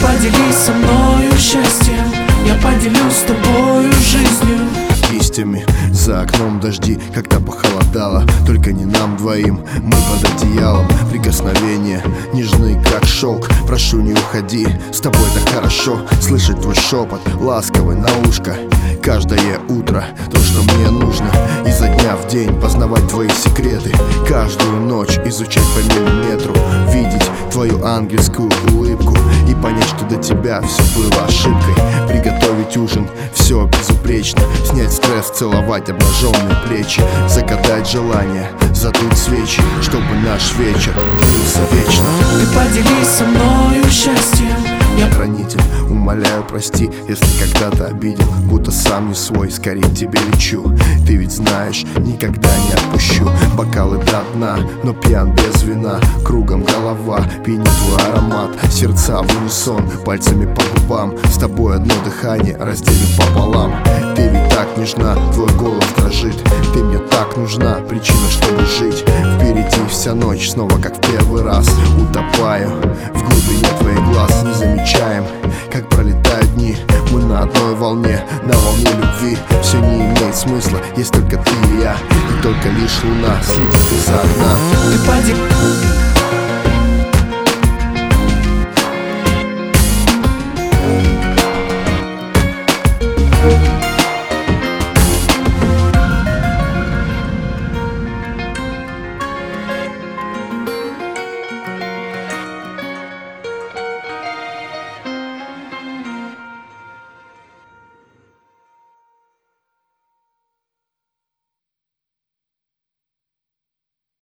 поделись со мною счастьем, я поделюсь с тобою жизнью. Листьями за окном дожди, когда похолодало, только не нам двоим, мы под одеялом. Прикосновения нежны, как шелк, прошу, не уходи, с тобой так хорошо слышать твой шепот, ласковый на ушко. Каждое утро то, что мне нужно, изо дня в день познавать твои секреты, каждую ночь изучать по миллиметру, видеть твою ангельскую улыбку и понять, что до тебя все было ошибкой. Приготовить ужин, все безупречно, снять стресс, целовать обнаженные плечи, загадать желание, задуть свечи, чтобы наш вечер длился вечно. Ты поделись со мною счастьем, я хранитель, умоляю, прости, если когда-то обидел, будто сам не свой, скорее к тебе лечу. Ты ведь знаешь, никогда не отпущу. Бокалы до дна, но пьян без вина, кругом голова, пьянит твой аромат, сердца в унисон, пальцами по губам, с тобой одно дыхание разделим пополам. Ты ведь так нежна, твой голос дрожит, ты мне так нужна, причина, чтобы жить. Впереди вся ночь, снова как в первый раз, утопаю в глубине твоих глаз. Не замечаем, как пролетают дни, мы на одной волне, на волне любви. Все не имеет смысла, есть только ты и я, и только лишь луна следит из-за окна. Ты поделись